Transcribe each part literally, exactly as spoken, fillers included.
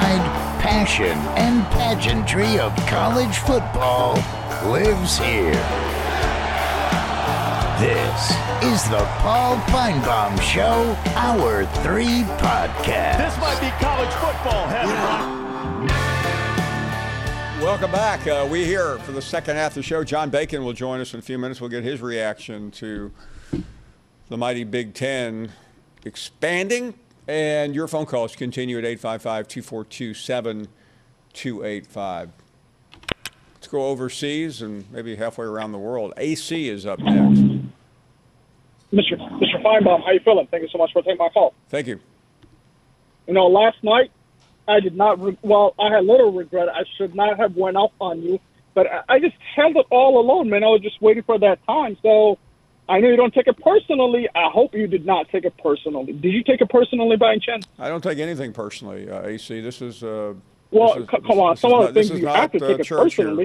pride, passion, and pageantry of college football lives here. This is the Paul Finebaum Show, Hour three podcast. This might be college football heaven, Ron. Welcome back. Uh, we here for the second half of the show. John Bacon will join us in a few minutes. We'll get his reaction to the mighty Big Ten expanding. And your phone calls continue at eight five five, two four two, seven two eight five. Let's go overseas and maybe halfway around the world. A C is up next. Mister Mister Finebaum, how you feeling? Thank you so much for taking my call. Thank you. You know, last night, I did not, re- well, I had little regret. I should not have went up on you, but I, I just held it all alone, man. I was just waiting for that time. So I know you don't take it personally. I hope you did not take it personally. Did you take it personally by any chance? I don't take anything personally, uh, A C. This is, uh, well, this is, c- come on. this Some is of not, the things this is you not, have to uh, take it church personally. here.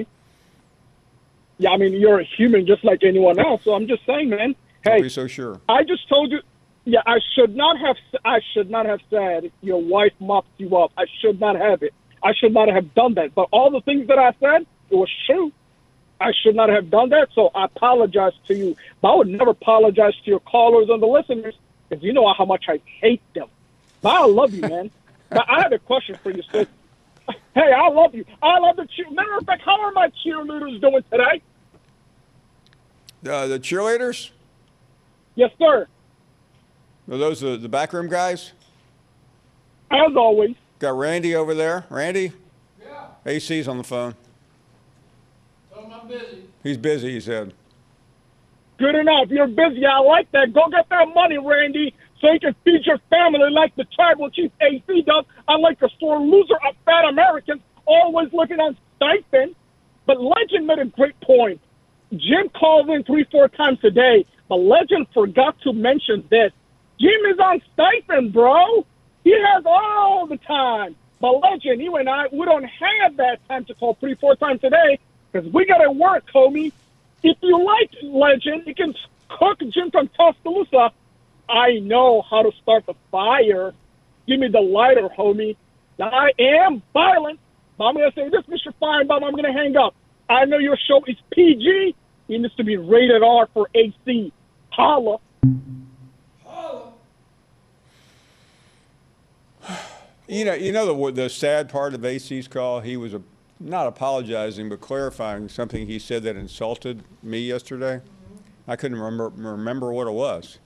Yeah, I mean, you're a human just like anyone else. So I'm just saying, man. Don't Hey, be so sure. I just told you. Yeah, I should not have. I should not have said your wife mopped you up. I should not have it. I should not have done that. But all the things that I said, it was true. I should not have done that. So I apologize to you. But I would never apologize to your callers and the listeners because you know how much I hate them. But I love you, man. But I have a question for you, sis. Hey, I love you. I love the cheer. Matter of fact, how are my cheerleaders doing today? Uh, the cheerleaders? Yes, sir. Are those the, the backroom guys? As always. Got Randy over there. Randy? Yeah. A C's on the phone. Tell him I'm busy. He's busy, he said. Good enough. You're busy. I like that. Go get that money, Randy, so you can feed your family like the tribal chief A C does. Unlike the sore loser of fat Americans, always looking on stipend. But Legend made a great point. Jim calls in three, four times a day, but Legend forgot to mention this. Jim is on stipend, bro. He has all the time. But Legend, you and I, we don't have that time to call three, four times a day because we got to work, homie. If you like Legend, you can cook Jim from Tuscaloosa. I know how to start the fire. Give me the lighter, homie. Now, I am violent, but I'm going to say this, Mister Finebaum, I'm going to hang up. I know your show is P G. It needs to be rated R for A C. Holla. You know, you know the the sad part of A C's call. He was a, not apologizing, but clarifying something he said that insulted me yesterday. I couldn't remember remember what it was.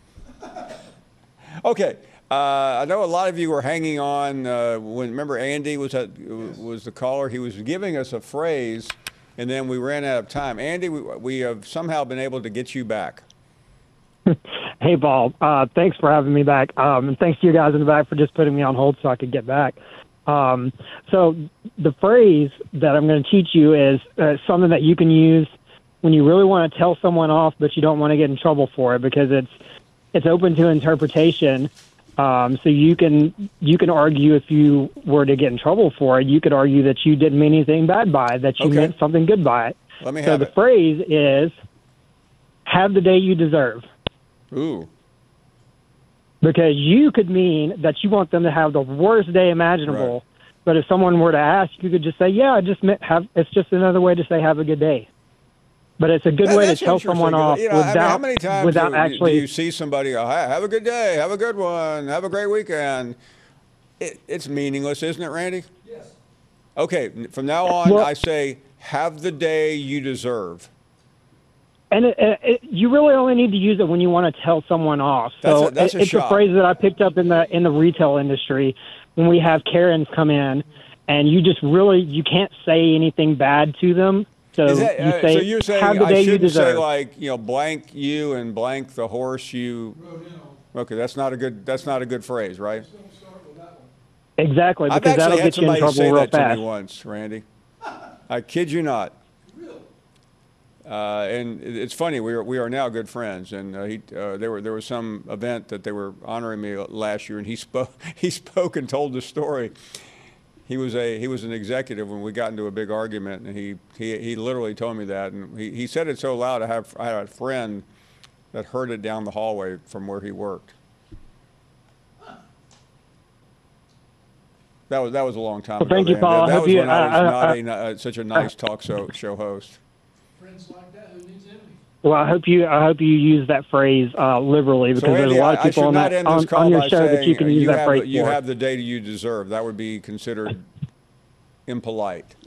Okay, uh, I know a lot of you were hanging on. Uh, when remember Andy was at, was the caller. He was giving us a phrase, and then we ran out of time. Andy, we, we have somehow been able to get you back. Hey, Paul. Uh, thanks for having me back. Um, and thanks to you guys in the back for just putting me on hold so I could get back. Um, so the phrase that I'm going to teach you is uh, something that you can use when you really want to tell someone off, but you don't want to get in trouble for it because it's it's open to interpretation. Um, so you can you can argue if you were to get in trouble for it, you could argue that you didn't mean anything bad by it, that you Okay. meant something good by it. Let me so have the it. phrase is, have the day you deserve. Ooh. Because you could mean that you want them to have the worst day imaginable. Right. But if someone were to ask, you could just say, yeah, I just meant have, it's just another way to say have a good day. But it's a good That- way to that's tell interesting. someone off You know, I mean, without, how many times without do, actually. do you see somebody go, "Hey, have a good day, have a good one, have a great weekend"? It, it's meaningless, isn't it, Randy? Yes. Okay, from now on, Well- I say, have the day you deserve. And it, it, you really only need to use it when you want to tell someone off. That's So a- that's a it, it's shot. a phrase that I picked up in the in the retail industry when we have Karens come in, and you just really you can't say anything bad to them. So Is that, you uh, say, so you're saying have the I day you shouldn't say deserve. like, you know, blank you and blank the horse you. Okay, that's not a good that's not a good phrase, right? Exactly, I've because that'll actually had get you in somebody trouble say real that to fast. me once, Randy. I kid you not. Uh, and it- it's funny. We are we are now good friends, and uh, he uh, there were there was some event that they were honoring me last year, and he spoke he spoke and told the story. He was a he was an executive when we got into a big argument, and he he, he literally told me that, and he, he said it so loud. I have I had a friend that heard it down the hallway from where he worked. That was that was a long time Well, ago. thank you, Dan. Paul. That, I that hope was you- when I was I- I- not I- a, uh, such a nice talk show show host. Friends like that, who needs enemies? Well, I hope you I hope you use that phrase uh, liberally because So there's Andy, a lot I, of I people should on, not that, end this on, call on your by show that you saying can use you that have phrase you for. have the data you deserve. That would be considered impolite.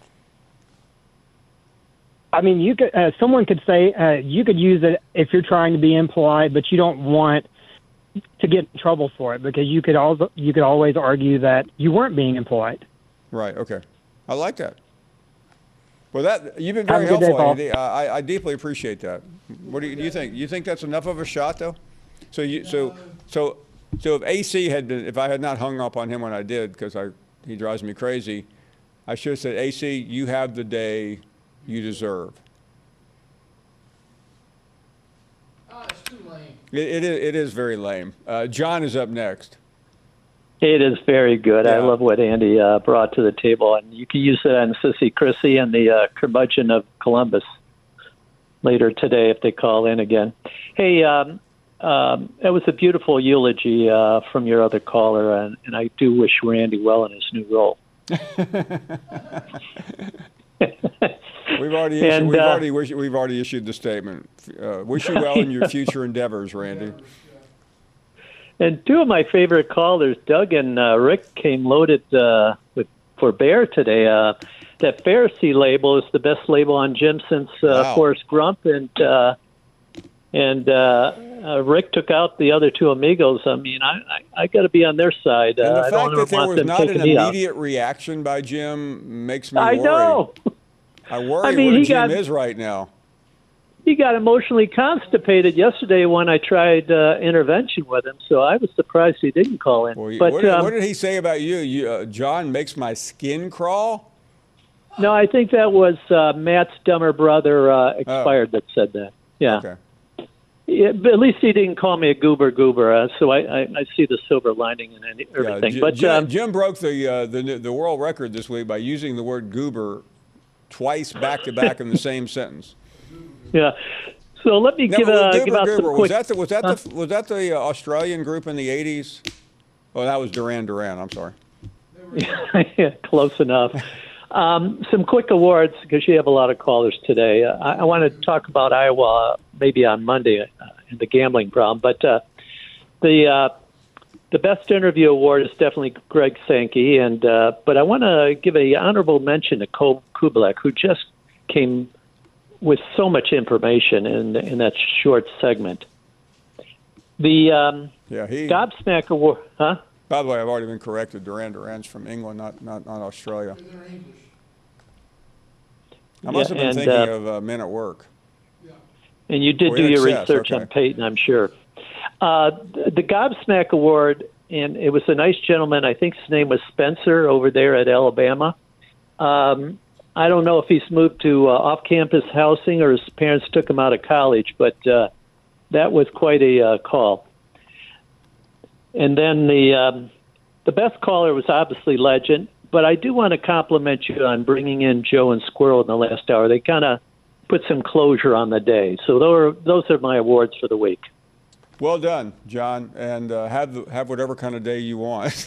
I mean, you could uh, someone could say uh, you could use it if you're trying to be impolite, but you don't want to get in trouble for it because you could also you could always argue that you weren't being impolite. Right. Okay. I like that. Well, that you've been Have very a good day, helpful, Paul. Andy. I, I deeply appreciate that. What do you, do you think? You think that's enough of a shot, though? So you so so so if A C had been, if I had not hung up on him when I did, because I he drives me crazy, I should have said, A C, you have the day you deserve. Oh, it's too lame. It, it is it is very lame. Uh, John is up next. It is very good. I Yeah. love what Andy uh, brought to the table, and you can use it on Sissy Chrissy and the uh, curmudgeon of Columbus later today if they call in again. Hey, um, um, that was a beautiful eulogy uh, from your other caller, and, and I do wish Randy well in his new role. We've already issued, And, we've uh, already wish, we've already issued the statement. Uh, wish you well in your future endeavors, Randy. And two of my favorite callers, Doug and uh, Rick, came loaded uh, with for Bear today. Uh, that Pharisee label is the best label on Jim since uh, Wow. Forrest Grump, and uh, and uh, uh, Rick took out the other two amigos. I mean, I I, I got to be on their side. And Uh, the I fact don't that there want was them not an taking me out. immediate reaction by Jim makes me I worry. know. I worry I mean, where he Jim got- is right now. He got emotionally constipated yesterday when I tried uh, intervention with him, so I was surprised he didn't call in. Well, but what, did, um, what did he say about you? you uh, John makes my skin crawl? no, I think that was uh, Matt's dumber brother uh, expired that said that. Yeah. Okay. Yeah, but at least he didn't call me a goober goober, uh, so I, I, I see the silver lining in any, everything. J- but Jim, um, Jim broke the, uh, the the world record this week by using the word goober twice back to back in the same sentence. yeah, so let me Now, give, was uh, Goober give out Goober, some was quick. that the, was that the was that the uh, Australian group in the eighties? Oh, that was Duran Duran. I'm sorry. Yeah, close enough. Um, some quick awards because you have a lot of callers today. Uh, I, I want to talk about Iowa maybe on Monday uh, and the gambling problem, but uh, the uh, the best interview award is definitely Greg Sankey, and uh, but I want to give a honorable mention to Cole Kublek, who just came with so much information in in that short segment. The um, Yeah, he. Gobsmack Award, huh? By the way, I've already been corrected. Duran Duran's from England, not not, not Australia. They're English. I must Yeah, have been and, thinking uh, of uh, Men at Work. And you did Oh, do in your excess, research okay. on Peyton, I'm sure. Uh, the, the Gobsmack Award, and it was a nice gentleman. I think his name was Spencer over there at Alabama. Um, I don't know if he's moved to uh, off-campus housing or his parents took him out of college, but uh, that was quite a uh, call. And then the um, the best caller was obviously Legend, but I do want to compliment you on bringing in Joe and Squirrel in the last hour. They kind of put some closure on the day. So those are, those are my awards for the week. Well done, John, and uh, have the, have whatever kind of day you want.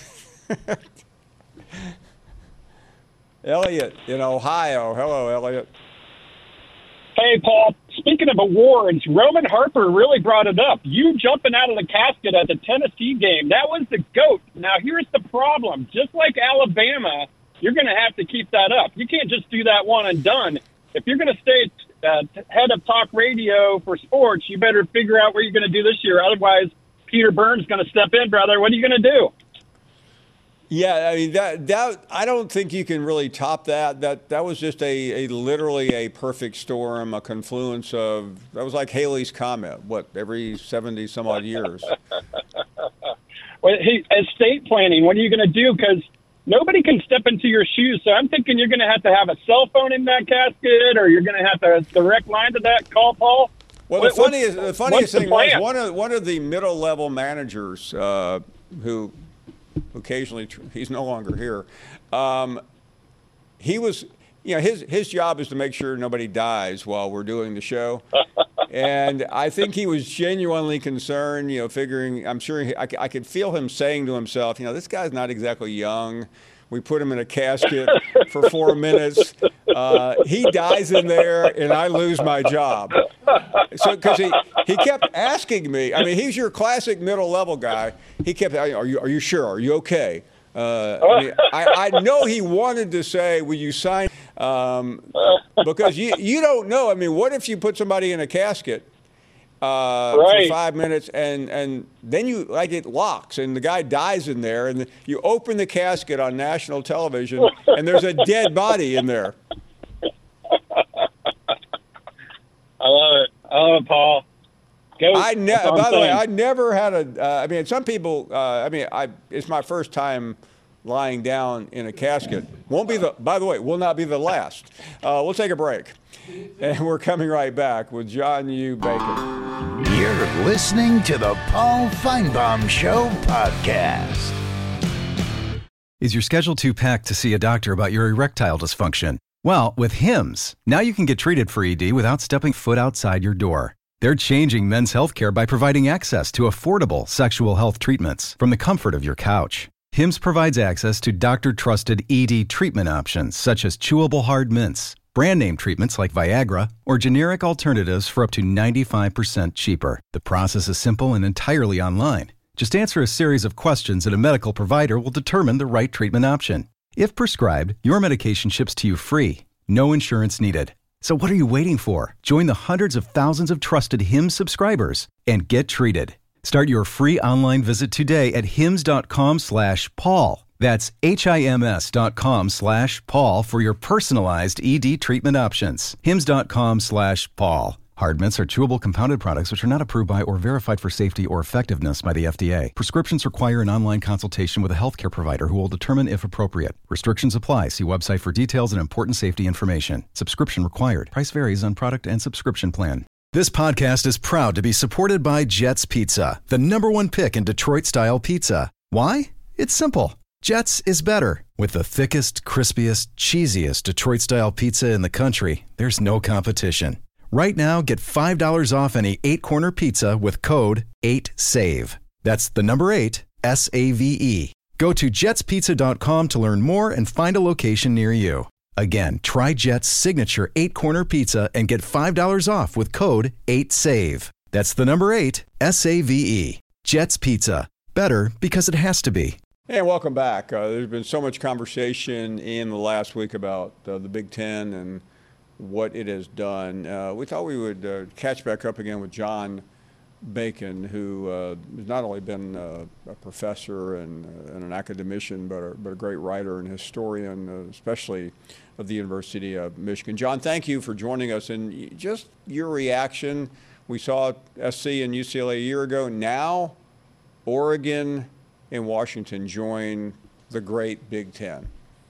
Elliot in Ohio. Hello, Elliot. Hey, Paul. Speaking of awards, Roman Harper really brought it up. You jumping out of the casket at the Tennessee game, that was the GOAT. Now, here's the problem. Just like Alabama, you're going to have to keep that up. You can't just do that one and done. If you're going to stay uh, head of talk radio for sports, you better figure out what you're going to do this year. Otherwise, Peter Burns is going to step in, brother. What are you going to do? Yeah, I mean that that I don't think you can really top that. That that was just a, a literally a perfect storm, a confluence of that was like Haley's Comet. What, every seventy some odd years? Well, hey, estate planning, what are you going to do? Because nobody can step into your shoes. So I'm thinking you're going to have to have a cell phone in that casket, or you're going to have to direct line to that call, Paul. Well, What- the what's- funniest the what's funniest the thing was plan? one of one of the middle level managers uh, who occasionally tr- he's no longer here. Um, he was, you know, his his job is to make sure nobody dies while we're doing the show. And I think he was genuinely concerned, you know, figuring, I'm sure he, I, I could feel him saying to himself, you know, this guy's not exactly young. We put him in a casket for four minutes. Uh, he dies in there, and I lose my job. So, because he, he kept asking me. I mean, he's your classic middle-level guy. He kept, are you are you sure? Are you okay? Uh, I, mean, I, I know he wanted to say, will you sign? Um, because you you don't know. I mean, what if you put somebody in a casket? Uh, right. for five minutes, and, and then you like it locks, and the guy dies in there, and you open the casket on national television, and there's a dead body in there. I love it. I love it, Paul. Go. I ne- by the way, I never had a. Uh, I mean, some people. Uh, I mean, I it's my first time lying down in a casket. Won't be the. By the way, will not be the last. Uh, we'll take a break, and we're coming right back with John U. Bacon. You're listening to the Paul Feinbaum Show podcast. Is your schedule too packed to see a doctor about your erectile dysfunction? Well, with Hims, now you can get treated for E D without stepping foot outside your door. They're changing men's healthcare by providing access to affordable sexual health treatments from the comfort of your couch. Hims provides access to doctor-trusted E D treatment options such as chewable hard mints, brand name treatments like Viagra, or generic alternatives for up to ninety-five percent cheaper. The process is simple and entirely online. Just answer a series of questions and a medical provider will determine the right treatment option. If prescribed, your medication ships to you free, no insurance needed. So what are you waiting for? Join the hundreds of thousands of trusted Hims subscribers and get treated. Start your free online visit today at hims.com slash Paul. That's H-I-M-S dot com slash Paul for your personalized E D treatment options. Hims.com slash Paul. Hard mints are chewable compounded products which are not approved by or verified for safety or effectiveness by the F D A. Prescriptions require an online consultation with a healthcare provider who will determine if appropriate. Restrictions apply. See website for details and important safety information. Subscription required. Price varies on product and subscription plan. This podcast is proud to be supported by Jets Pizza, the number one pick in Detroit-style pizza. Why? It's simple. Jets is better. With the thickest, crispiest, cheesiest Detroit-style pizza in the country, there's no competition. Right now, get five dollars off any eight-corner pizza with code eight save. That's the number eight, S A V E. Go to jets pizza dot com to learn more and find a location near you. Again, try Jet's signature eight-corner pizza and get five dollars off with code eight save. That's the number eight, S A V E. Jet's Pizza. Better because it has to be. Hey, welcome back. Uh, there's been so much conversation in the last week about uh, the Big Ten and what it has done. Uh, we thought we would uh, catch back up again with John Bacon, who uh, has not only been uh, a professor and, uh, and an academician, but a, but a great writer and historian, uh, especially of the University of Michigan. John, thank you for joining us. And just your reaction, we saw S C and U C L A a year ago. Now Oregon and Washington join the great Big Ten.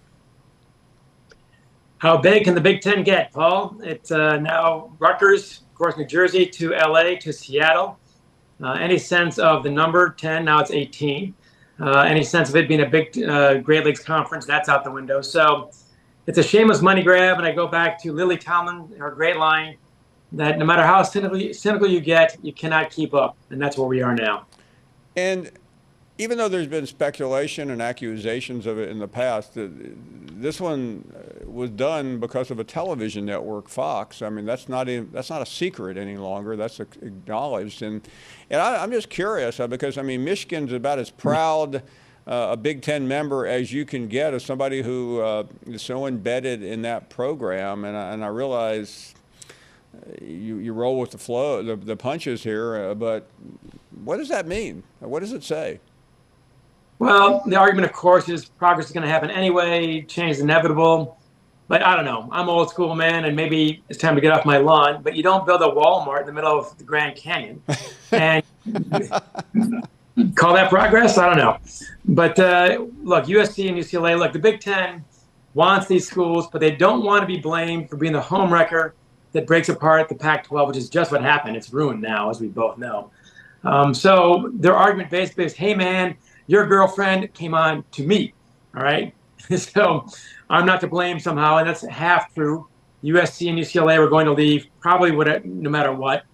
How big can the Big Ten get, Paul? It's uh, now Rutgers, of course, New Jersey, to L A, to Seattle. Uh, any sense of the number ten? Now it's eighteen. Uh, any sense of it being a big uh, Great Lakes conference? That's out the window. So it's a shameless money grab. And I go back to Lily Tomlin, her great line, that no matter how cynical, cynical you get, you cannot keep up. And that's where we are now. And even though there's been speculation and accusations of it in the past, this one was done because of a television network, Fox. I mean, that's not even, that's not a secret any longer. That's acknowledged. And and I, I'm just curious because, I mean, Michigan's about as proud uh, a Big Ten member as you can get as somebody who uh, is so embedded in that program. And I, and I realize you, you roll with the flow, the, the punches here, uh, but what does that mean? What does it say? Well, the argument, of course, is progress is going to happen anyway. Change is inevitable. But I don't know. I'm old school, man, and maybe it's time to get off my lawn. But you don't build a Walmart in the middle of the Grand Canyon and call that progress? I don't know. But uh, look, U S C and U C L A, look, the Big Ten wants these schools, but they don't want to be blamed for being the home wrecker that breaks apart the Pac twelve, which is just what happened. It's ruined now, as we both know. Um, so their argument basically is, hey, man, your girlfriend came on to me, all right? So I'm not to blame somehow, and that's half true. U S C and U C L A were going to leave probably what, no matter what.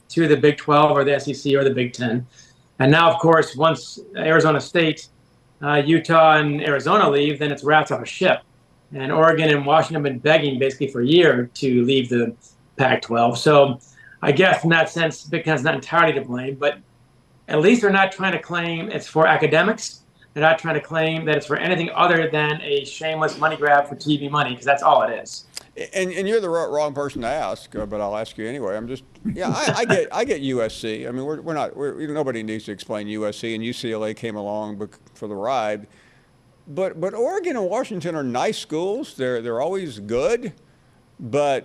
to the Big twelve or the S E C or the Big ten. And now, of course, once Arizona State, uh, Utah, and Arizona leave, then it's rats off a ship. And Oregon and Washington have been begging basically for a year to leave the Pac twelve. So I guess in that sense, Big Ten's not entirely to blame, but at least they're not trying to claim it's for academics. They're not trying to claim that it's for anything other than a shameless money grab for T V money, because that's all it is. And, and you're the wrong person to ask, uh, but I'll ask you anyway. I'm just, yeah, I, I get, I get U S C. I mean, we're, we're not, we're, nobody needs to explain U S C, and U C L A came along for the ride. But, but Oregon and Washington are nice schools. They're, they're always good. But,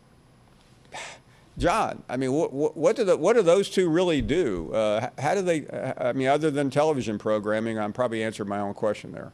John, I mean, what, what, what do the, what do those two really do? Uh, how do they? I mean, other than television programming, I'm probably answered my own question there.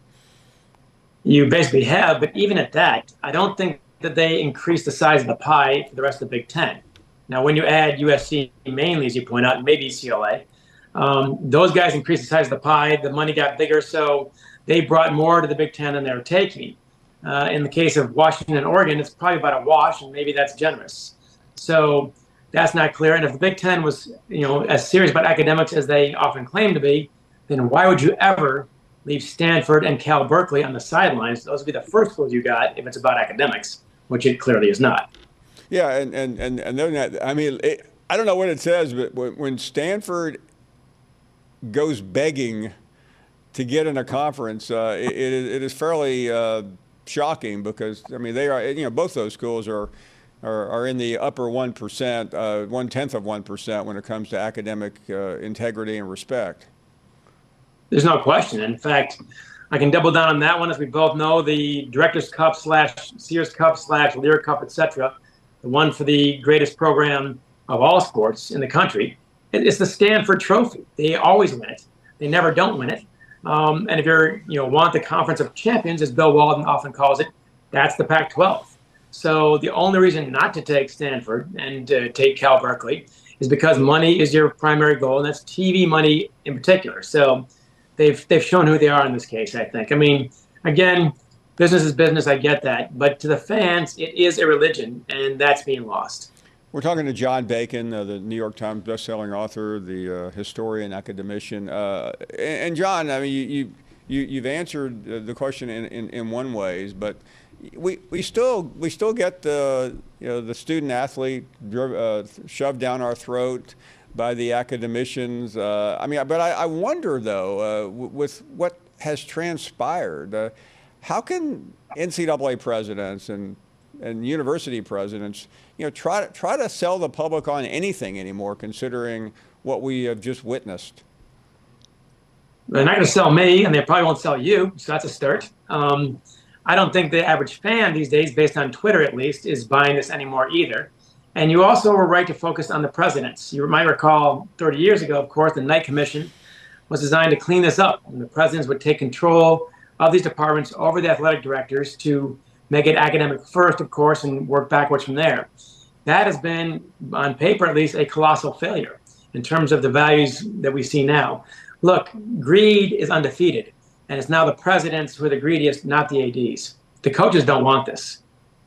You basically have, but even at that, I don't think that they increase the size of the pie for the rest of the Big Ten. Now, when you add U S C mainly, as you point out, maybe U C L A, um, those guys increased the size of the pie. The money got bigger, so they brought more to the Big Ten than they were taking. Uh, in the case of Washington and Oregon, it's probably about a wash, and maybe that's generous. So that's not clear. And if the Big Ten was, you know, as serious about academics as they often claim to be, then why would you ever leave Stanford and Cal Berkeley on the sidelines? Those would be the first schools you got if it's about academics, which it clearly is not. Yeah, and and and, and they're not, I mean, it, I don't know what it says, but when, when Stanford goes begging to get in a conference, uh, it, it, it is fairly uh, shocking, because I mean, they are, you know, both those schools are are, are in the upper one percent, uh, one tenth of one percent when it comes to academic uh, integrity and respect. There's no question. In fact, I can double down on that one. As we both know, the Directors Cup slash Sears Cup slash Lear Cup, et cetera, the one for the greatest program of all sports in the country, it's the Stanford Trophy. They always win it. They never don't win it. Um, and if you're, you know, want the Conference of Champions, as Bill Walton often calls it, that's the Pac twelve. So the only reason not to take Stanford and uh, take Cal Berkeley is because money is your primary goal, and that's T V money in particular. So they've they've shown who they are in this case, I think. I mean, again, business is business, I get that. But to the fans, it is a religion, and that's being lost. We're talking to John Bacon, uh, the New York Times bestselling author, the uh, historian, academician. Uh, and, and John, I mean, you, you, you, you've answered the question in, in, in one ways, but we, we still we still get the, you know, the student athlete uh, shoved down our throat by the academicians. Uh, I mean, but I, I wonder, though, uh, with what has transpired, uh, how can N C double A presidents and and university presidents, you know, try to try to sell the public on anything anymore, considering what we have just witnessed? They're not going to sell me, and they probably won't sell you, so that's a start. Um, I don't think the average fan these days, based on Twitter at least, is buying this anymore either. And you also were right to focus on the presidents. You might recall thirty years ago, of course, the Knight Commission was designed to clean this up, and the presidents would take control of these departments over the athletic directors to make it academic first, of course, and work backwards from there. That has been, on paper at least, a colossal failure in terms of the values that we see now. Look, greed is undefeated, and it's now the presidents who are the greediest, not the A Ds. The coaches don't want this.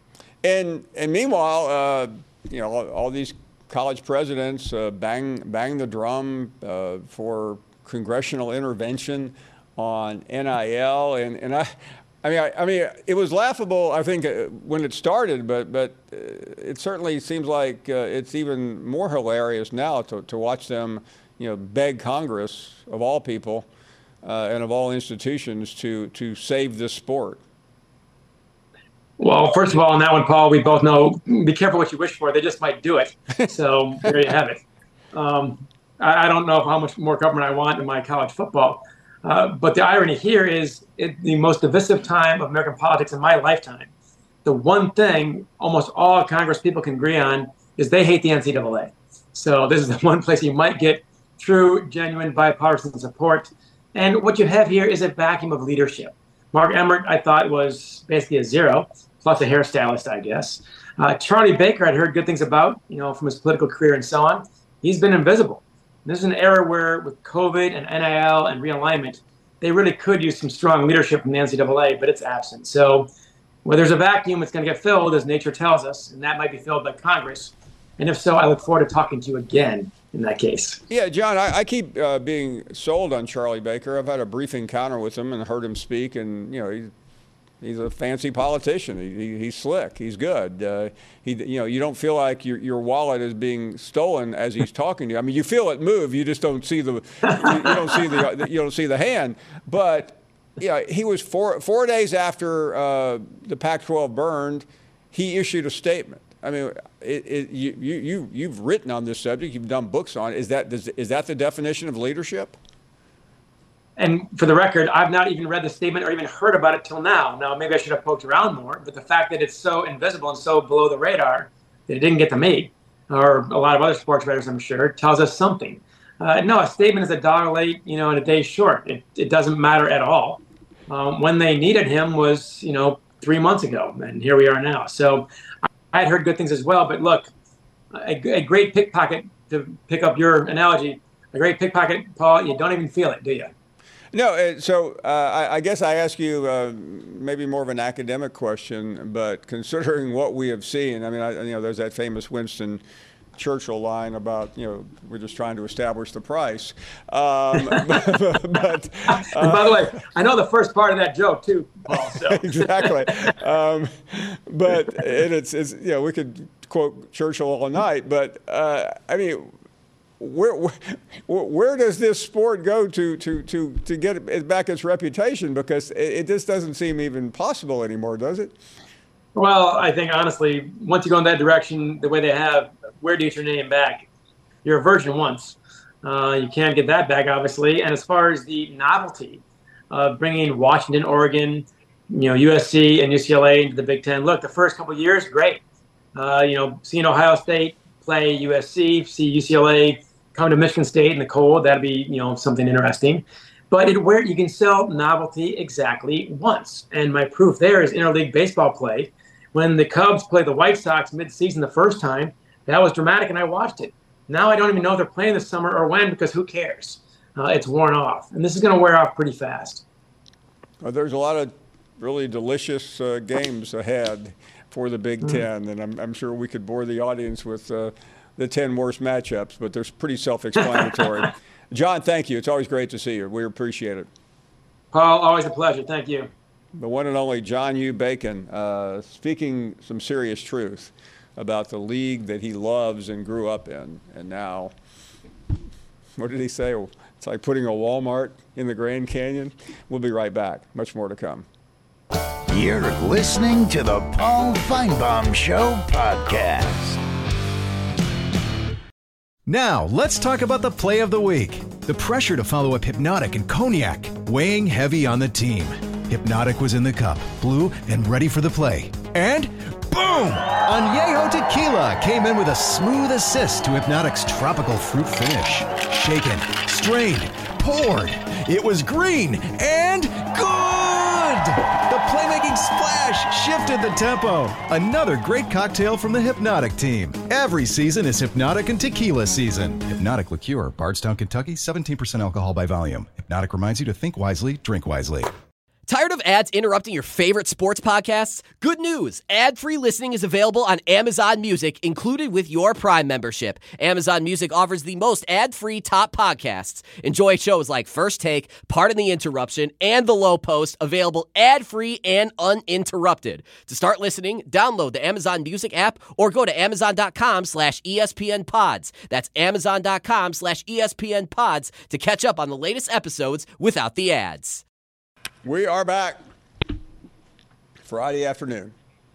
And and meanwhile, uh, you know, all, all these college presidents uh, bang bang the drum uh, for congressional intervention on N I L, and and I. I mean, I, I mean, it was laughable, I think, uh, when it started, but but uh, it certainly seems like uh, it's even more hilarious now to, to watch them, you know, beg Congress, of all people, uh, and of all institutions, to to save this sport. Well, first of all, on that one, Paul, we both know, be careful what you wish for. They just might do it. So there you have it. Um, I, I don't know how much more government I want in my college football. Uh, but the irony here is it, the most divisive time of American politics in my lifetime. The one thing almost all Congress people can agree on is they hate the N C double A. So this is the one place you might get true, genuine bipartisan support. And what you have here is a vacuum of leadership. Mark Emmert, I thought, was basically a zero, plus a hairstylist, I guess. Uh, Charlie Baker, I'd heard good things about, you know, from his political career and so on. He's been invisible. This is an era where, with COVID and N I L and realignment, they really could use some strong leadership from the N C double A, but it's absent. So where there's a vacuum, it's going to get filled, as nature tells us, and that might be filled by Congress. And if so, I look forward to talking to you again in that case. Yeah, John, I, I keep uh, being sold on Charlie Baker. I've had a brief encounter with him and heard him speak, and you know, he, he's a fancy politician. He, he, he's slick. He's good. Uh, he, you know, you don't feel like your your wallet is being stolen as he's talking to you. I mean, you feel it move. You just don't see the you, you don't see the you don't see the hand. But yeah, he was four four days after uh, the Pac twelve burned. He issued a statement. I mean, it, it, you, you, you've written on this subject. You've done books on it. Is that, is that the definition of leadership? And for the record, I've not even read the statement or even heard about it till now. Now, maybe I should have poked around more, but the fact that it's so invisible and so below the radar that it didn't get to me, or a lot of other sports writers, I'm sure, tells us something. Uh, no, a statement is a dollar late, you know, and a day short. It, it doesn't matter at all. Um, when they needed him was, you know, three months ago, and here we are now. So I had heard good things as well, but look, a, a great pickpocket, to pick up your analogy, a great pickpocket, Paul, you don't even feel it, do you? No, so uh, I, I guess I ask you uh, maybe more of an academic question, but considering what we have seen, I mean, I, you know, there's that famous Winston Churchill line about, you know, we're just trying to establish the price. Um, but, but uh, and by the way, I know the first part of that joke too, Paul. So. Exactly. Um, but it, it's, it's, you know, we could quote Churchill all night, but uh, I mean, where, where where does this sport go to to to to get it back its reputation? Because it, it just doesn't seem even possible anymore, does it? Well, I think honestly, once you go in that direction, the way they have, where do you get your name back? You're a virgin once. Uh, you can't get that back, obviously. And as far as the novelty of bringing Washington, Oregon, you know, U S C and U C L A into the Big Ten, look, the first couple of years, great. Uh, you know, seeing Ohio State play U S C, see U C L A come to Michigan State in the cold, that'd be, you know, something interesting. But it, where you can sell novelty exactly once. And my proof there is interleague baseball play. When the Cubs played the White Sox mid-season the first time, that was dramatic, and I watched it. Now I don't even know if they're playing this summer or when, because who cares? Uh, it's worn off. And this is going to wear off pretty fast. Well, there's a lot of really delicious uh, games ahead for the Big mm. Ten, and I'm, I'm sure we could bore the audience with uh, the ten worst matchups, but they're pretty self-explanatory. John, thank you. It's always great to see you. We appreciate it. Paul, always a pleasure. Thank you. The one and only John U. Bacon, uh, speaking some serious truth about the league that he loves and grew up in. And now, what did he say? It's like putting a Walmart in the Grand Canyon. We'll be right back. Much more to come. You're listening to the Paul Finebaum Show podcast. Now, let's talk about the play of the week. The pressure to follow up Hypnotic and Cognac, weighing heavy on the team. Hypnotic was in the cup, blue, and ready for the play. And boom! Añejo Tequila came in with a smooth assist to Hypnotic's tropical fruit finish. Shaken, strained, poured. It was green and good! The playmaking splash shifted the tempo. Another great cocktail from the Hypnotic team. Every season is Hypnotic and Tequila season. Hypnotic Liqueur, Bardstown, Kentucky, seventeen percent alcohol by volume. Hypnotic reminds you to think wisely, drink wisely. Tired of ads interrupting your favorite sports podcasts? Good news! Ad-free listening is available on Amazon Music, included with your Prime membership. Amazon Music offers the most ad-free top podcasts. Enjoy shows like First Take, Pardon the Interruption, and The Low Post, available ad-free and uninterrupted. To start listening, download the Amazon Music app or go to amazon.com slash ESPN pods. That's amazon.com slash ESPN pods to catch up on the latest episodes without the ads. We are back Friday afternoon.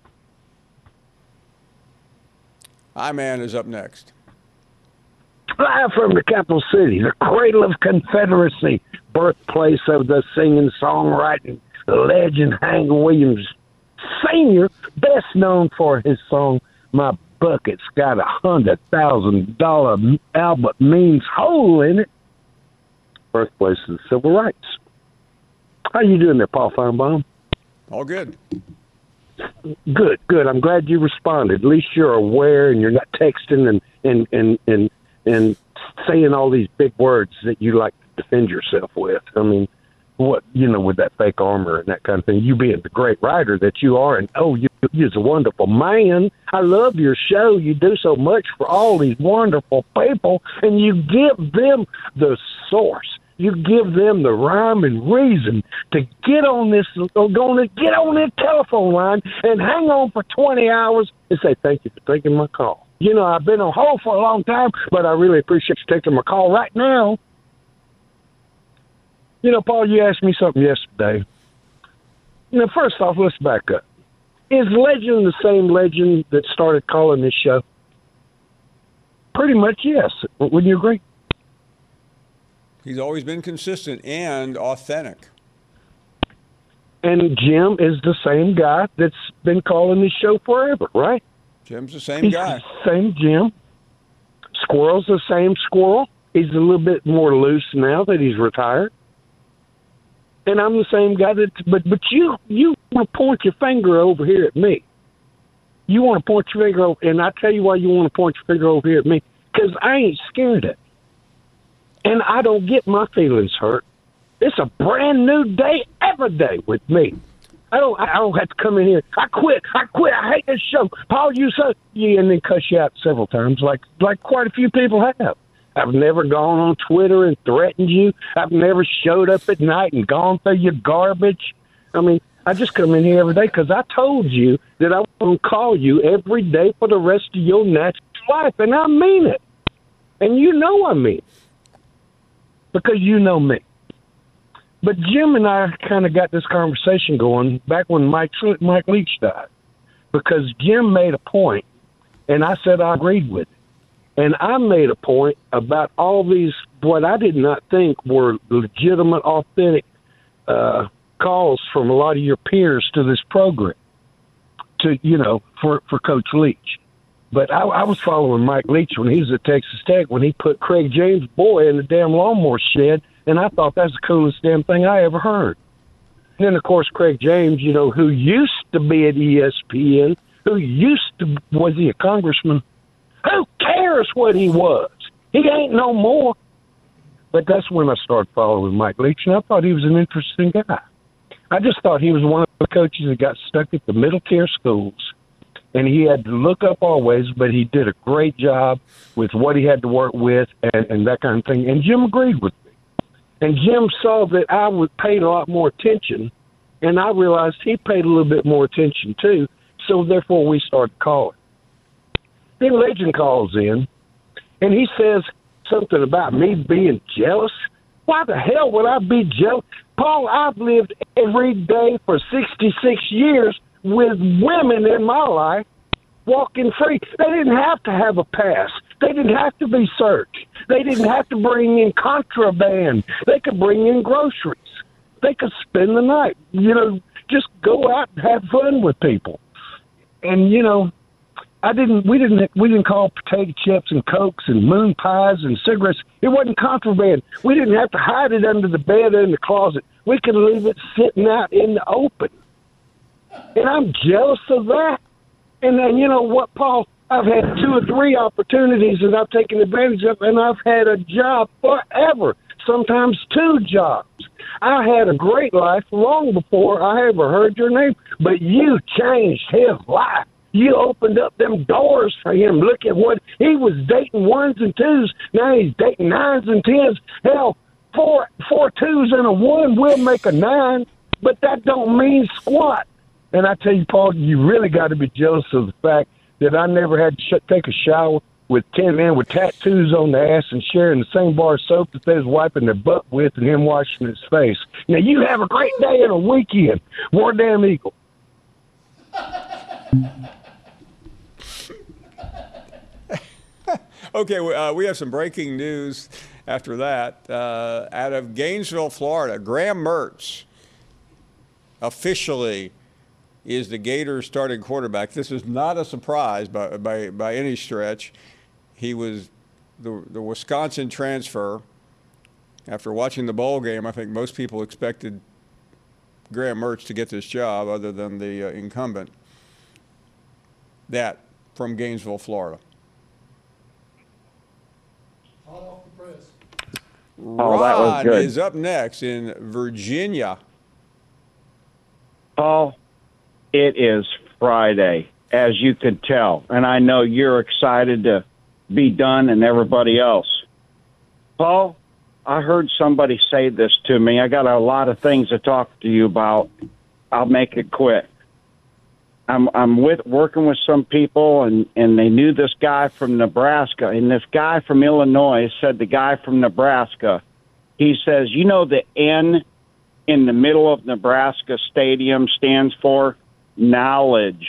I-Man is up next. Live from the capital city, the cradle of Confederacy, birthplace of the singing, songwriting legend Hank Williams Senior, best known for his song, My Bucket's Got a Hundred Thousand Dollar Albert Means Hole in It. Birthplace of the Civil Rights. How you doing there, Paul Finebaum? All good. Good, good. I'm glad you responded. At least you're aware and you're not texting and, and, and, and, and saying all these big words that you like to defend yourself with. I mean, what, you know, with that fake armor and that kind of thing, you being the great writer that you are, and, oh, you, you're a wonderful man. I love your show. You do so much for all these wonderful people, and you give them the source. You give them the rhyme and reason to get on this, going to get on this telephone line and hang on for twenty hours and say, thank you for taking my call. You know, I've been on hold for a long time, but I really appreciate you taking my call right now. You know, Paul, you asked me something yesterday. You know, first off, let's back up. Is Legend the same Legend that started calling this show? Pretty much, yes. Wouldn't you agree? He's always been consistent and authentic. And Jim is the same guy that's been calling this show forever, right? Jim's the same He's guy. The same Jim. Squirrel's the same Squirrel. He's a little bit more loose now that he's retired. And I'm the same guy that, but but you you want to point your finger over here at me. You want to point your finger over, and I tell you why you want to point your finger over here at me, because I ain't scared of it. And I don't get my feelings hurt. It's a brand new day every day with me. I don't I don't have to come in here. I quit. I quit. I hate this show. Paul, you so yeah, and then cuss you out several times, like like quite a few people have. I've never gone on Twitter and threatened you. I've never showed up at night and gone through your garbage. I mean, I just come in here every day because I told you that I want to call you every day for the rest of your natural life, and I mean it. And you know I mean it because you know me. But Jim and I kind of got this conversation going back when Mike Mike Leach died, because Jim made a point, and I said I agreed with it. And I made a point about all these, what I did not think were legitimate, authentic uh, calls from a lot of your peers to this program, to, you know, for, for Coach Leach. But I, I was following Mike Leach when he was at Texas Tech, when he put Craig James' boy in the damn lawnmower shed, and I thought that's the coolest damn thing I ever heard. And then, of course, Craig James, you know, who used to be at E S P N, who used to, was he a congressman? Who cares what he was? He ain't no more. But that's when I started following Mike Leach, and I thought he was an interesting guy. I just thought he was one of the coaches that got stuck at the middle-tier schools, and he had to look up always, but he did a great job with what he had to work with and, and that kind of thing. And Jim agreed with me. And Jim saw that I would pay a lot more attention, and I realized he paid a little bit more attention too, so therefore we started calling. Then Legend calls in, and he says something about me being jealous. Why the hell would I be jealous? Paul, I've lived every day for sixty-six years with women in my life walking free. They didn't have to have a pass. They didn't have to be searched. They didn't have to bring in contraband. They could bring in groceries. They could spend the night, you know, just go out and have fun with people. And, you know, I didn't. We didn't. We didn't call potato chips and cokes and moon pies and cigarettes. It wasn't contraband. We didn't have to hide it under the bed or in the closet. We could leave it sitting out in the open. And I'm jealous of that. And then, you know what, Paul? I've had two or three opportunities that I've taken advantage of, and I've had a job forever. Sometimes two jobs. I had a great life long before I ever heard your name, but you changed his life. You opened up them doors for him. Look at what he was dating, ones and twos. Now he's dating nines and tens. Hell, four four twos and a one will make a nine, but that don't mean squat. And I tell you, Paul, you really got to be jealous of the fact that I never had to sh- take a shower with ten men with tattoos on their ass and sharing the same bar of soap that they was wiping their butt with and him washing his face. Now, you have a great day and a weekend. War damn Eagle. Okay, uh, we have some breaking news after that. Uh, out of Gainesville, Florida, Graham Mertz officially is the Gators' starting quarterback. This is not a surprise by by, by any stretch. He was the, the Wisconsin transfer. After watching the bowl game, I think most people expected Graham Mertz to get this job other than the uh, incumbent. That from Gainesville, Florida. Hot off the press. Ron that was good. is up next in Virginia. Paul, it is Friday, as you could tell, and I know you're excited to be done and everybody else. Paul, I heard somebody say this to me. I got a lot of things to talk to you about. I'll make it quick. I'm I'm with working with some people, and, and they knew this guy from Nebraska, and this guy from Illinois said the guy from Nebraska, he says, you know, the N in the middle of Nebraska Stadium stands for knowledge.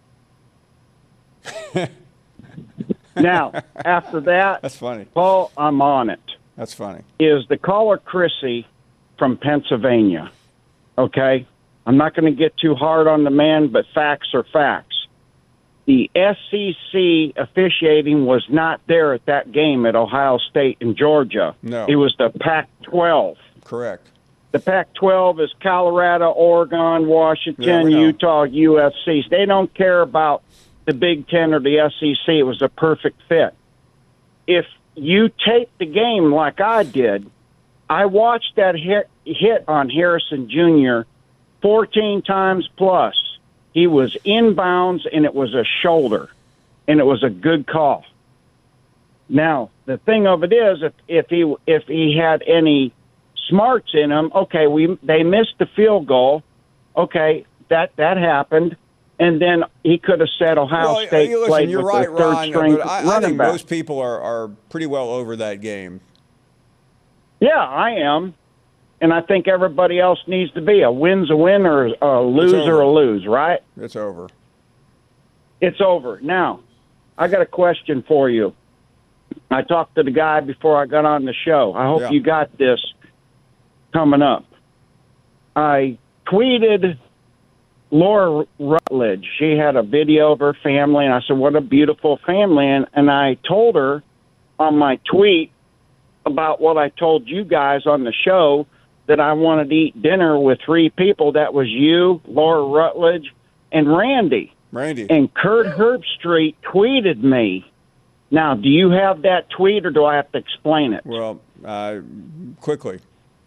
Now, after that, that's funny. Paul, I'm on it. That's funny. Is the caller Chrissy from Pennsylvania? Okay? I'm not going to get too hard on the man, but facts are facts. The S E C officiating was not there at that game at Ohio State and Georgia. No. It was the Pac twelve. Correct. The Pac twelve is Colorado, Oregon, Washington, Yeah, we know. Utah, U S C. They don't care about the Big Ten or the S E C. It was a perfect fit. If you take the game like I did, I watched that hit, hit on Harrison Junior fourteen times plus. He was inbounds, and it was a shoulder, and it was a good call. Now, the thing of it is, if, if he if he had any smarts in him, okay, we they missed the field goal. Okay, that that happened, and then he could have said Ohio well, State you listen, played you're with right, their third Ron, string but I, I running think back. most people are, are pretty well over that game. Yeah, I am. And I think everybody else needs to be. A win's a win or a lose or a lose, right? It's over. It's over. Now, I got a question for you. I talked to the guy before I got on the show. I hope Yeah. you got this coming up. I tweeted Laura Rutledge. She had a video of her family, and I said, what a beautiful family. And, and I told her on my tweet about what I told you guys on the show, that I wanted to eat dinner with three people. That was you, Laura Rutledge, and Randy. Randy. And Kurt Herbstreit tweeted me. Now, do you have that tweet, or do I have to explain it? Well, uh, quickly.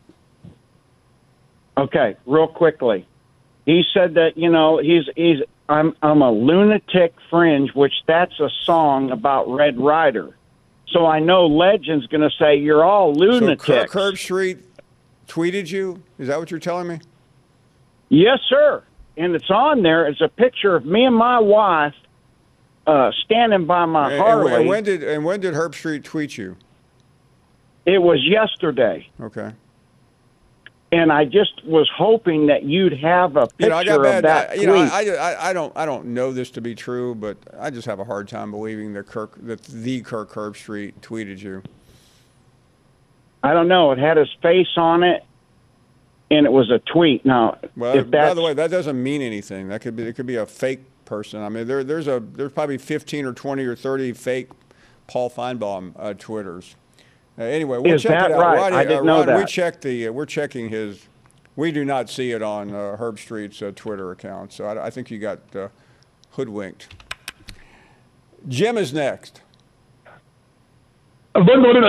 Okay, real quickly. He said that, you know, he's he's I'm I'm a lunatic fringe, which that's a song about Red Ryder. So I know Legend's going to say you're all lunatics. So Kirk Herbstreit tweeted you? Is that what you're telling me? Yes, sir. And it's on there. It's a picture of me and my wife uh, standing by my And, Harley. and when did and when did Herbstreit tweet you? It was yesterday. Okay. And I just was hoping that you'd have a picture You know, I got of bad. that I, tweet. you know, I, I, I don't I don't know this to be true, but I just have a hard time believing that Kirk that the Kirk Herbstreit tweeted you. I don't know. It had his face on it, and it was a tweet. Now, Well, if by that's, the way, that doesn't mean anything. That could be it could be a fake person. I mean, there there's a there's probably fifteen or twenty or thirty fake Paul Feinbaum uh, Twitters. Uh, anyway, we'll Is check that it out. right? Ronnie, I didn't uh, know Ron, We that. checked the uh, we're checking his. We do not see it on uh, Herbstreit's uh, Twitter account, so I, I think you got uh, hoodwinked. Jim is next. Uh,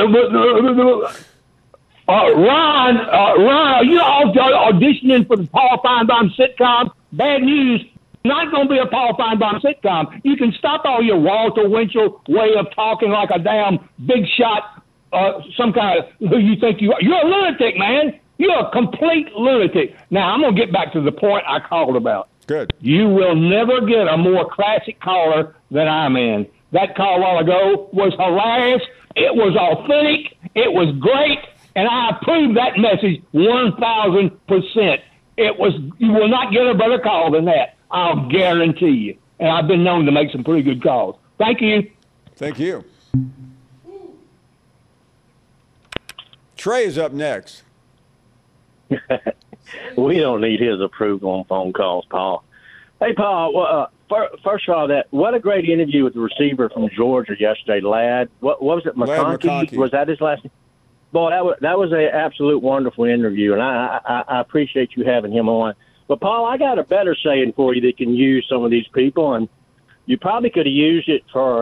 Ron, uh, Ron, are you all auditioning for the Paul Feinbaum sitcom? Bad news. Not going to be a Paul Feinbaum sitcom. You can stop all your Walter Winchell way of talking like a damn big shot, uh, some kind of who you think you are. You're a lunatic, man. You're a complete lunatic. Now, I'm going to get back to the point I called about. Good. You will never get a more classic caller than I'm in. That call a while ago was hilarious. It was authentic. It was great. And I approve that message one thousand percent. It was, you will not get a better call than that. I'll guarantee you. And I've been known to make some pretty good calls. Thank you. Thank you. Trey is up next. We don't need his approval on phone calls, Paul. Hey, Paul, well, uh, fir- first of all, that what a great interview with the receiver from Georgia yesterday, Ladd. What, what was it, Ladd McConkey? McConkey. Was that his last name? Boy, that was, that was an absolute wonderful interview, and I, I, I appreciate you having him on. But, Paul, I got a better saying for you that can use some of these people, and you probably could have used it for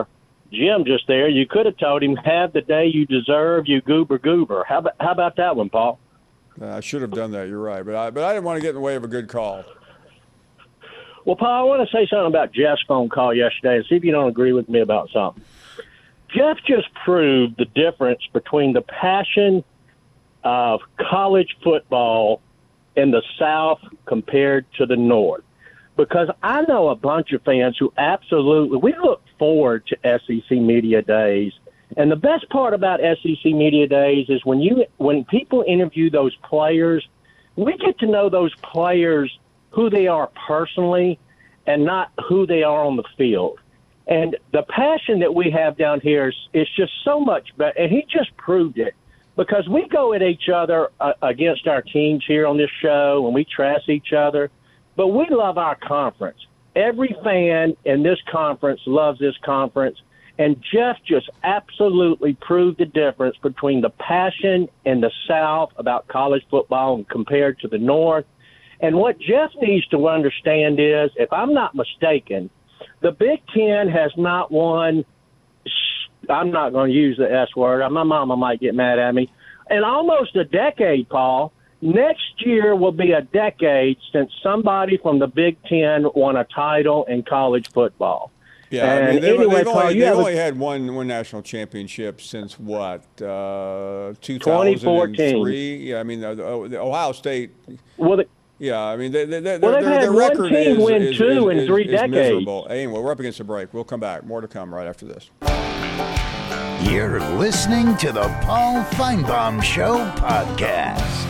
Jim just there, you could have told him, have the day you deserve, you goober goober. How about, how about that one, Paul? Uh, I should have done that. You're right. But I, but I didn't want to get in the way of a good call. Well, Paul, I want to say something about Jeff's phone call yesterday and see if you don't agree with me about something. Jeff just proved the difference between the passion of college football in the South compared to the North. Because I know a bunch of fans who absolutely, we look forward to S E C Media Days. And the best part about S E C Media Days is when you when people interview those players, we get to know those players, who they are personally, and not who they are on the field. And the passion that we have down here is, is just so much better. And he just proved it. Because we go at each other uh, against our teams here on this show, and we trash each other. But we love our conference. Every fan in this conference loves this conference. And Jeff just absolutely proved the difference between the passion in the South about college football and compared to the North. And what Jeff needs to understand is, if I'm not mistaken, the Big Ten has not won, I'm not going to use the S word, my mama might get mad at me, in almost a decade, Paul. Next year will be a decade since somebody from the Big Ten won a title in college football. Yeah, and I mean, they've, anyway, they've Paul, only, you they've have only a, had one one national championship since what, uh, two twenty thousand three? fourteen. Yeah, I mean, the, the Ohio State. Well, the, yeah, I mean, they, they, they, well, their, they've had their one record team is, win is, two is, in three is, decades. is miserable. Anyway, we're up against the break. We'll come back. More to come right after this. You're listening to the Paul Feinbaum Show podcast.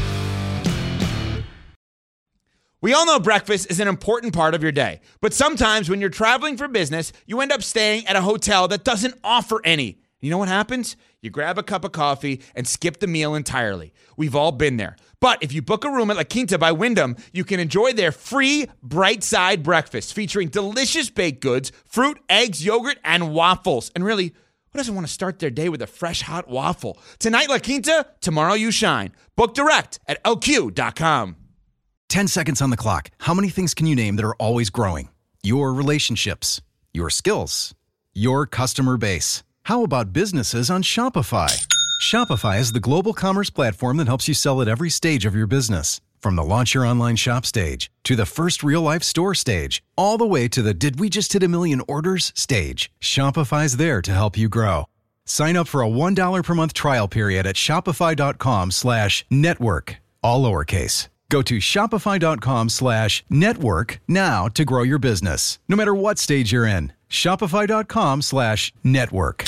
We all know breakfast is an important part of your day, but sometimes when you're traveling for business, you end up staying at a hotel that doesn't offer any. You know what happens? You grab a cup of coffee and skip the meal entirely. We've all been there. But if you book a room at La Quinta by Wyndham, you can enjoy their free Bright Side breakfast featuring delicious baked goods, fruit, eggs, yogurt, and waffles. And really, who doesn't want to start their day with a fresh hot waffle? Tonight, La Quinta, tomorrow you shine. Book direct at L Q dot com. ten seconds on the clock. How many things can you name that are always growing? Your relationships, your skills, your customer base. How about businesses on Shopify? Shopify is the global commerce platform that helps you sell at every stage of your business. From the launch your online shop stage to the first real life store stage, all the way to the did we just hit a million orders stage. Shopify's there to help you grow. Sign up for a one dollar per month trial period at shopify.com slash network, all lowercase. Go to shopify.com slash network now to grow your business, no matter what stage you're in. Shopify.com slash network.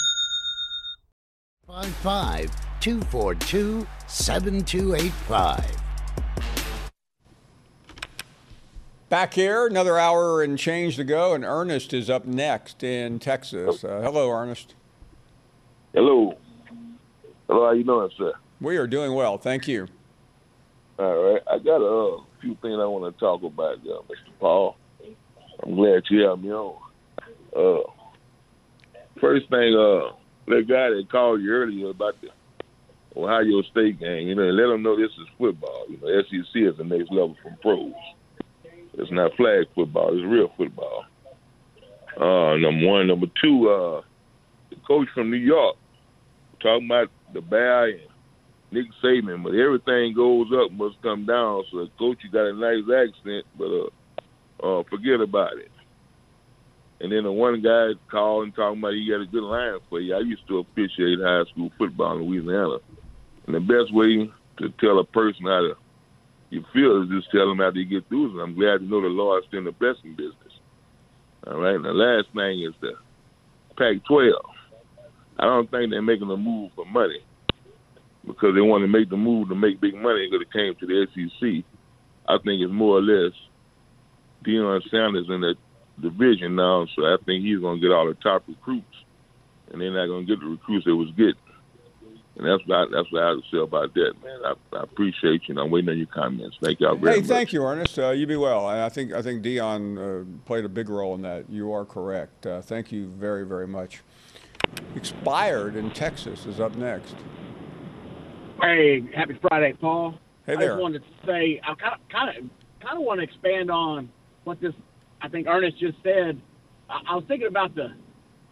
five five, two four two, seven two eight five. Back here, another hour and change to go, and Ernest is up next in Texas. Uh, hello, Ernest. Hello. Hello, how you doing, sir? We are doing well, thank you. All right. I got a uh, few things I want to talk about, uh, Mister Paul. I'm glad you have me on. Uh, first thing, uh, that guy that called you earlier about the Ohio State game, you know, let them know this is football. You know, S E C is the next level from pros. It's not flag football. It's real football. Uh, number one. Number two, uh, the coach from New York talking about the Bear and Nick Saban, but everything goes up must come down. So, coach, you got a nice accent, but uh, uh, forget about it. And then the one guy called and talking about he got a good line for you. I used to appreciate high school football in Louisiana. And the best way to tell a person how to you feel is just tell them how they get through it. And I'm glad to know the Lord's still in the blessing business. All right. And the last thing is the Pac twelve. I don't think they're making a move for money because they want to make the move to make big money because it came to the S E C. I think it's more or less Deion Sanders in the division now, so I think he's going to get all the top recruits, and they're not going to get the recruits they was getting. And that's what I, that's what I have to say about that, man. I, I appreciate you. And I'm waiting on your comments. Thank y'all very hey, much. thank you, Ernest. Uh, you be well. And I think I think Deion uh, played a big role in that. You are correct. Uh, thank you very, very much. Expired in Texas is up next. Hey, happy Friday, Paul. Hey I there. just wanted to say I kind of kind of kind of want to expand on what this I think Ernest just said. I, I was thinking about the the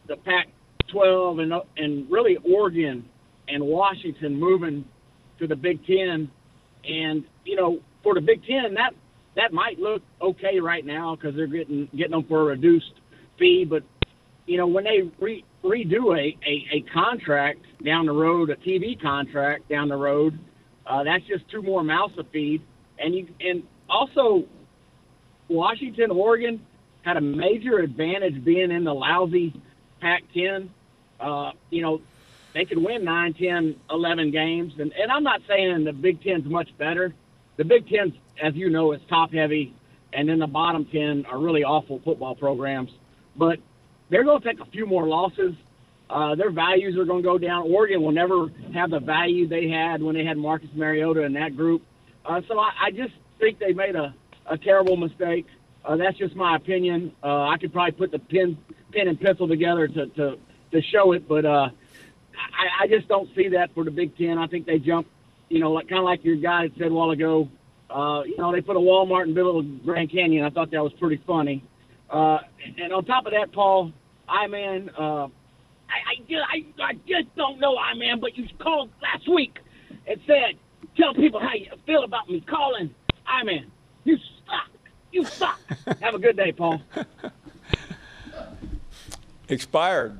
the Pac twelve and and really Oregon and Washington moving to the Big Ten, and you know for the Big Ten that that might look okay right now because they're getting getting them for a reduced fee, but you know when they re, redo a, a a contract down the road, a T V contract down the road, uh, that's just two more mouths to feed, and you and also Washington, Oregon had a major advantage being in the lousy Pac ten. Uh, you know, they could win nine, ten, eleven games. And, and I'm not saying the Big Ten's much better. The Big Ten, as you know, is top-heavy, and then the bottom ten are really awful football programs. But they're going to take a few more losses. Uh, their values are going to go down. Oregon will never have the value they had when they had Marcus Mariota in that group. Uh, so I, I just think they made a, a terrible mistake. Uh, that's just my opinion. Uh, I could probably put the pen, pen and pencil together to, to, to show it, but uh, I, I just don't see that for the Big Ten. I think they jump, you know, like kind of like your guy said a while ago. Uh, you know, they put a Walmart in the middle of Grand Canyon. I thought that was pretty funny. Uh, and on top of that, Paul, I-Man, uh, I, I, just, I, I just don't know, I-Man, but you called last week and said, tell people how you feel about me calling I-Man. You suck. You suck. Have a good day, Paul. Expired.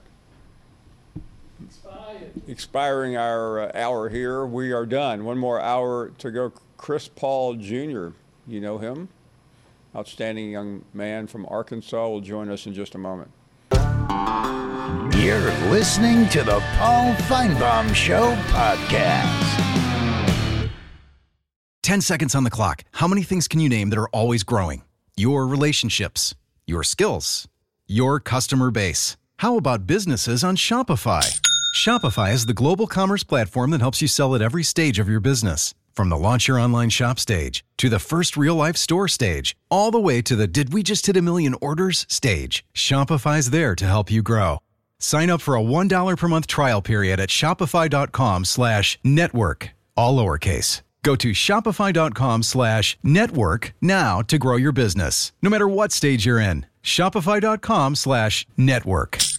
Expiring our uh, hour here. We are done. One more hour to go. Chris Paul Junior, you know him? Outstanding young man from Arkansas will join us in just a moment. You're listening to the Paul Feinbaum Show podcast. ten seconds on the clock. How many things can you name that are always growing? Your relationships, your skills, your customer base. How about businesses on Shopify? Shopify is the global commerce platform that helps you sell at every stage of your business. From the launch your online shop stage, to the first real-life store stage, all the way to the did we just hit a million orders stage, Shopify's there to help you grow. Sign up for a one dollar per month trial period at shopify.com slash network, all lowercase. Go to shopify.com slash network now to grow your business, no matter what stage you're in. Shopify.com slash network.